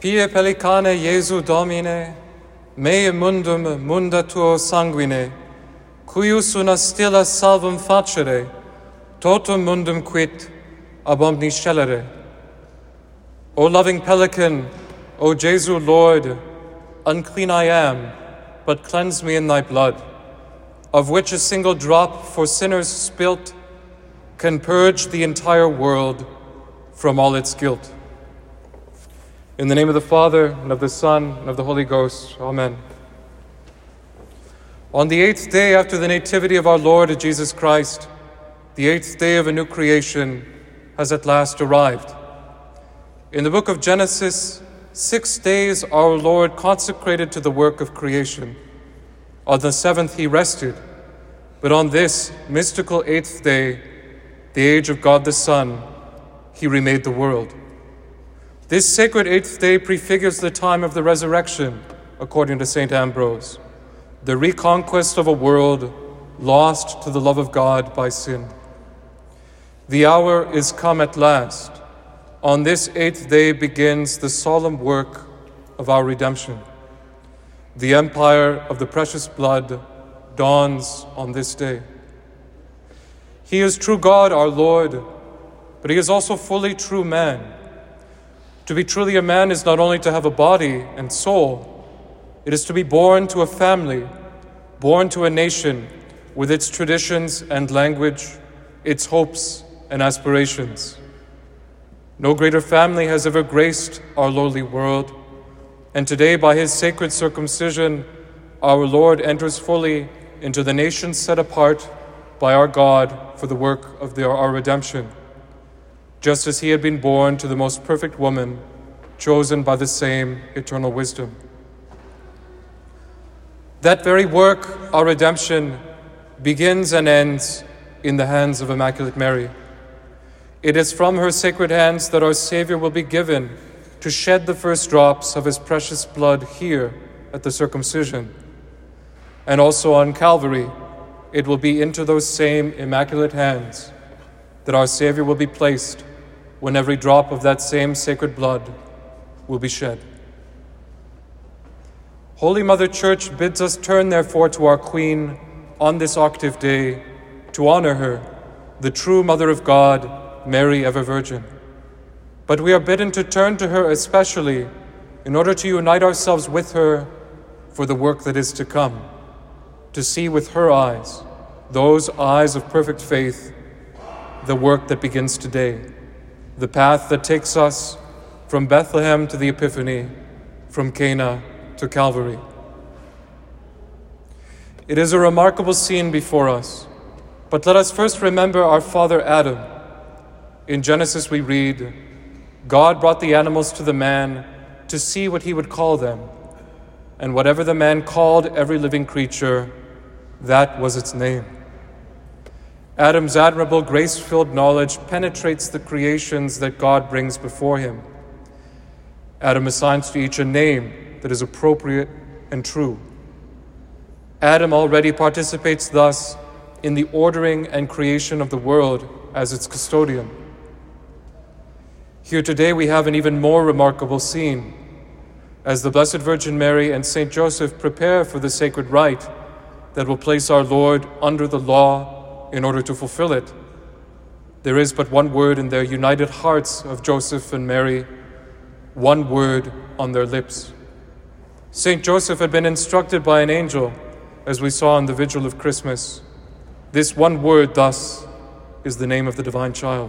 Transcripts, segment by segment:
Pie pellicane Iesu Domine, mea mundum munda tuo sanguine, cuius una stilla salvum facere, totum mundum quid ab omni scelere. O loving pelican, O Jesu Lord, unclean I am, but cleanse me in thy blood, of which a single drop for sinners spilt can purge the entire world from all its guilt. In the name of the Father, and of the Son, and of the Holy Ghost. Amen. On the 8th day after the nativity of our Lord Jesus Christ, the 8th day of a new creation has at last arrived. In the book of Genesis, 6 days our Lord consecrated to the work of creation. On the 7th he rested, but on this mystical 8th day, the age of God the Son, he remade the world. This sacred 8th day prefigures the time of the resurrection, according to St. Ambrose, the reconquest of a world lost to the love of God by sin. The hour is come at last. On this 8th day begins the solemn work of our redemption. The empire of the precious blood dawns on this day. He is true God, our Lord, but he is also fully true man. To be truly a man is not only to have a body and soul, it is to be born to a family, born to a nation with its traditions and language, its hopes and aspirations. No greater family has ever graced our lowly world, and today by his sacred circumcision, our Lord enters fully into the nation set apart by our God for the work of our redemption, just as he had been born to the most perfect woman, chosen by the same eternal wisdom. That very work, our redemption, begins and ends in the hands of Immaculate Mary. It is from her sacred hands that our Savior will be given to shed the first drops of his precious blood here at the circumcision. And also on Calvary, it will be into those same immaculate hands that our Savior will be placed when every drop of that same sacred blood will be shed. Holy Mother Church bids us turn therefore to our Queen on this octave day to honor her, the true Mother of God, Mary ever Virgin. But we are bidden to turn to her especially in order to unite ourselves with her for the work that is to come, to see with her eyes, those eyes of perfect faith, the work that begins today, the path that takes us from Bethlehem to the Epiphany, from Cana to Calvary. It is a remarkable scene before us, but let us first remember our father Adam. In Genesis we read, God brought the animals to the man to see what he would call them, and whatever the man called every living creature, that was its name. Adam's admirable, grace-filled knowledge penetrates the creations that God brings before him. Adam assigns to each a name that is appropriate and true. Adam already participates thus in the ordering and creation of the world as its custodian. Here today we have an even more remarkable scene. As the Blessed Virgin Mary and Saint Joseph prepare for the sacred rite that will place our Lord under the law in order to fulfill it, there is but one word in their united hearts of Joseph and Mary, one word on their lips. Saint Joseph had been instructed by an angel, as we saw in the vigil of Christmas. This one word, thus, is the name of the divine child.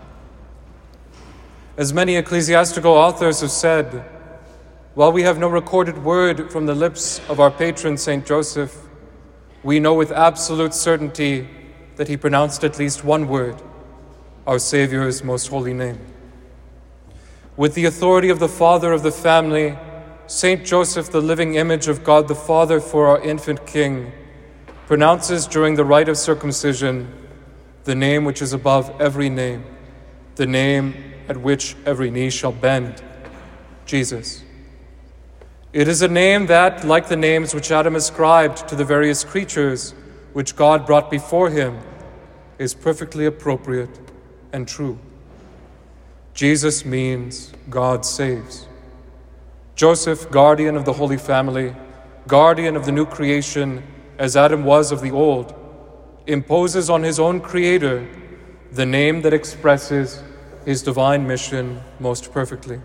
As many ecclesiastical authors have said, while we have no recorded word from the lips of our patron Saint Joseph, we know with absolute certainty that he pronounced at least one word, our Savior's most holy name. With the authority of the father of the family, Saint Joseph, the living image of God the Father for our infant King, pronounces during the rite of circumcision the name which is above every name, the name at which every knee shall bend, Jesus. It is a name that, like the names which Adam ascribed to the various creatures which God brought before him, is perfectly appropriate and true. Jesus means God saves. Joseph, guardian of the Holy Family, guardian of the new creation as Adam was of the old, imposes on his own Creator the name that expresses his divine mission most perfectly.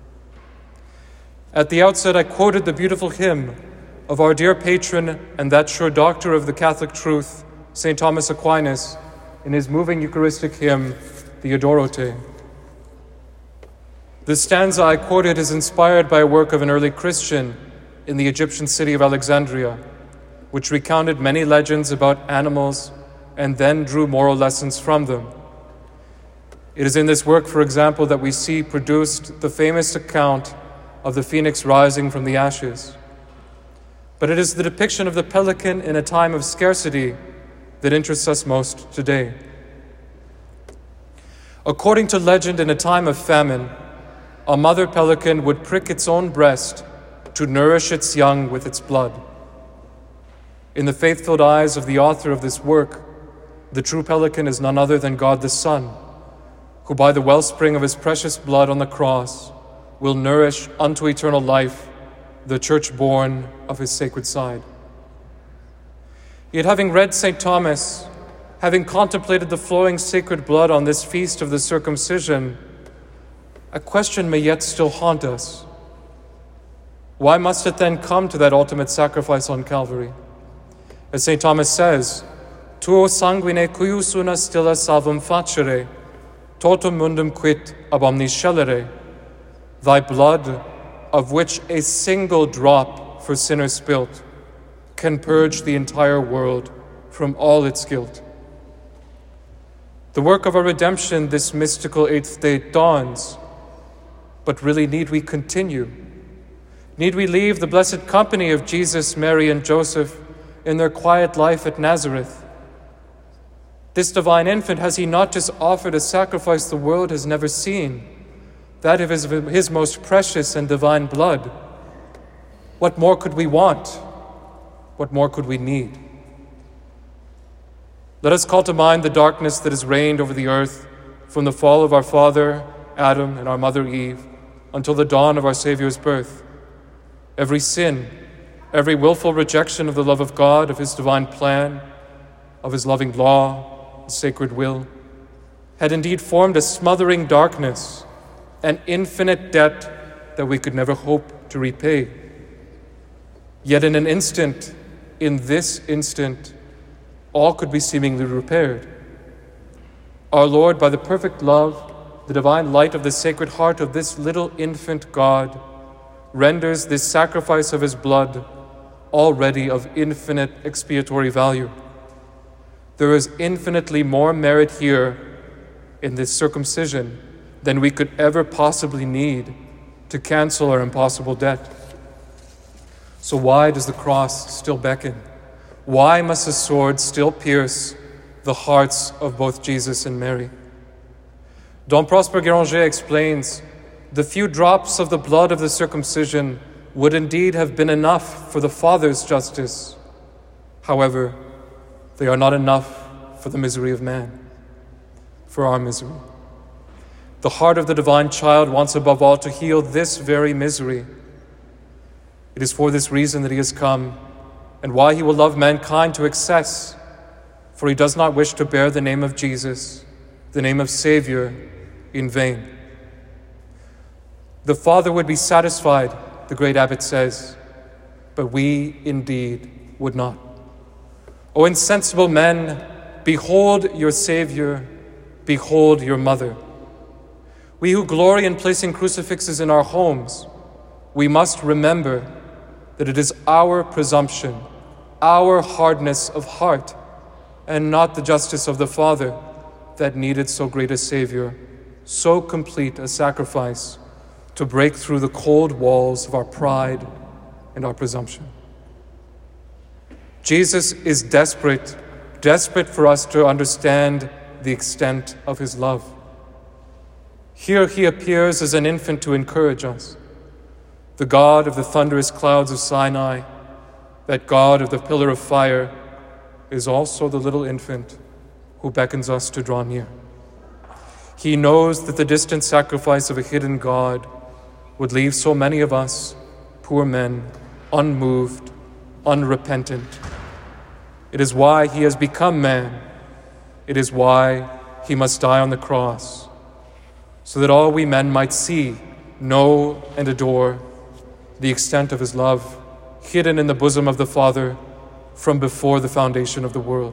At the outset, I quoted the beautiful hymn of our dear patron and that sure doctor of the Catholic truth, St. Thomas Aquinas, in his moving Eucharistic hymn, the Adoro Te. This stanza I quoted is inspired by a work of an early Christian in the Egyptian city of Alexandria, which recounted many legends about animals and then drew moral lessons from them. It is in this work, for example, that we see produced the famous account of the phoenix rising from the ashes. But it is the depiction of the pelican in a time of scarcity that interests us most today. According to legend, in a time of famine, a mother pelican would prick its own breast to nourish its young with its blood. In the faith-filled eyes of the author of this work, the true pelican is none other than God the Son, who by the wellspring of his precious blood on the cross will nourish unto eternal life the church born of his sacred side. Yet having read St. Thomas, having contemplated the flowing sacred blood on this feast of the circumcision, a question may yet still haunt us. Why must it then come to that ultimate sacrifice on Calvary? As St. Thomas says, Tuo sanguine cuius una stilla salvum facere, totum mundum quid ab omnis scelere. Thy blood, of which a single drop for sinners spilt, can purge the entire world from all its guilt. The work of our redemption this mystical eighth day dawns, but really need we continue? Need we leave the blessed company of Jesus, Mary, and Joseph in their quiet life at Nazareth? This divine infant, has he not just offered a sacrifice the world has never seen, that of his most precious and divine blood? What more could we want? What more could we need? Let us call to mind the darkness that has reigned over the earth from the fall of our father Adam and our mother Eve until the dawn of our Savior's birth. Every sin, every willful rejection of the love of God, of his divine plan, of his loving law, his sacred will, had indeed formed a smothering darkness, an infinite debt that we could never hope to repay. Yet in an instant, in this instant, all could be seemingly repaired. Our Lord, by the perfect love, the divine light of the Sacred Heart of this little infant God, renders this sacrifice of his blood already of infinite expiatory value. There is infinitely more merit here in this circumcision than we could ever possibly need to cancel our impossible debt. So why does the cross still beckon? Why must the sword still pierce the hearts of both Jesus and Mary? Dom Prosper Guéranger explains, the few drops of the blood of the circumcision would indeed have been enough for the Father's justice. However, they are not enough for the misery of man, for our misery. The heart of the divine child wants above all to heal this very misery. It is for this reason that he has come, and why he will love mankind to excess, for he does not wish to bear the name of Jesus, the name of Savior, in vain. The Father would be satisfied, the great abbot says, but we indeed would not. O insensible men, behold your Savior, behold your mother. We who glory in placing crucifixes in our homes, we must remember that it is our presumption, our hardness of heart, and not the justice of the Father that needed so great a Savior, so complete a sacrifice to break through the cold walls of our pride and our presumption. Jesus is desperate for us to understand the extent of his love. Here he appears as an infant to encourage us. The God of the thunderous clouds of Sinai, that God of the pillar of fire, is also the little infant who beckons us to draw near. He knows that the distant sacrifice of a hidden God would leave so many of us poor men, unmoved, unrepentant. It is why he has become man. It is why he must die on the cross, so that all we men might see, know, and adore the extent of his love, hidden in the bosom of the Father from before the foundation of the world.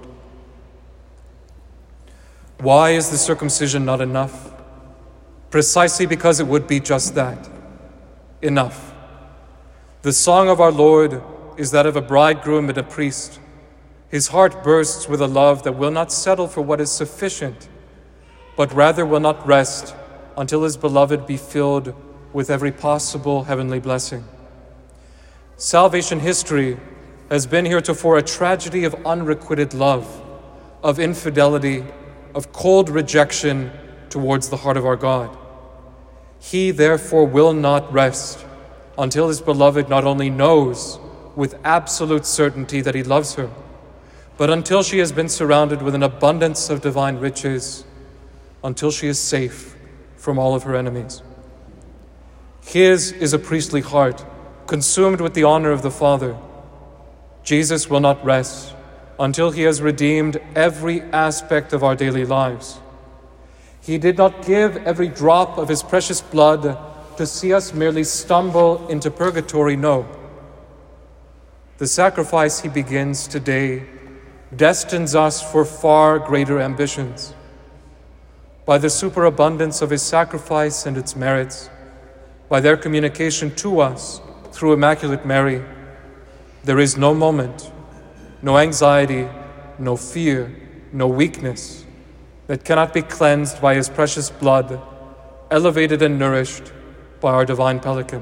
Why is the circumcision not enough? Precisely because it would be just that, enough. The song of our Lord is that of a bridegroom and a priest. His heart bursts with a love that will not settle for what is sufficient, but rather will not rest until his beloved be filled with every possible heavenly blessing. Salvation history has been heretofore a tragedy of unrequited love, of infidelity, of cold rejection towards the heart of our God. He therefore will not rest until his beloved not only knows with absolute certainty that he loves her, but until she has been surrounded with an abundance of divine riches, until she is safe from all of her enemies. His is a priestly heart, consumed with the honor of the Father. Jesus will not rest until he has redeemed every aspect of our daily lives. He did not give every drop of his precious blood to see us merely stumble into purgatory, no. The sacrifice he begins today destines us for far greater ambitions. By the superabundance of his sacrifice and its merits, by their communication to us through Immaculate Mary, there is no moment, no anxiety, no fear, no weakness that cannot be cleansed by his precious blood, elevated and nourished by our divine Pelican.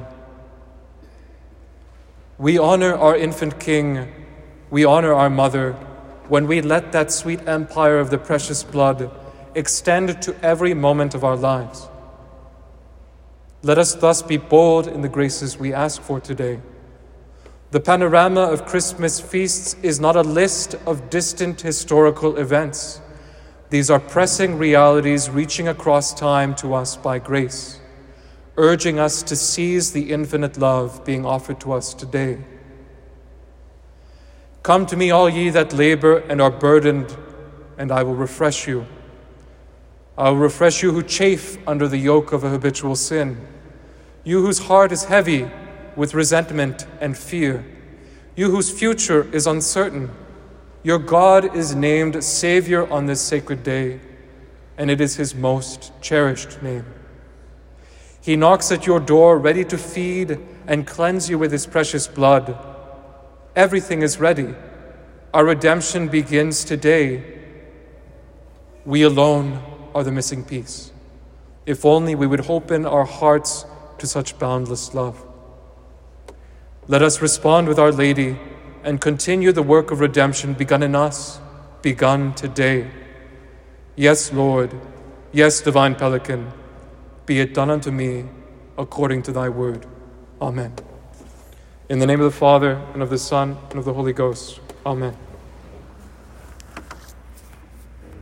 We honor our infant King, we honor our Mother, when we let that sweet empire of the precious blood extend to every moment of our lives. Let us thus be bold in the graces we ask for today. The panorama of Christmas feasts is not a list of distant historical events. These are pressing realities reaching across time to us by grace, urging us to seize the infinite love being offered to us today. Come to me, all ye that labor and are burdened, and I will refresh you. I will refresh you who chafe under the yoke of a habitual sin, you whose heart is heavy with resentment and fear, you whose future is uncertain. Your God is named Savior on this sacred day, and it is his most cherished name. He knocks at your door, ready to feed and cleanse you with his precious blood. Everything is ready. Our redemption begins today. We alone are the missing piece. If only we would open our hearts to such boundless love. Let us respond with Our Lady and continue the work of redemption begun in us, begun today. Yes, Lord, yes, divine Pelican, be it done unto me according to thy word. Amen. In the name of the Father, and of the Son, and of the Holy Ghost. Amen.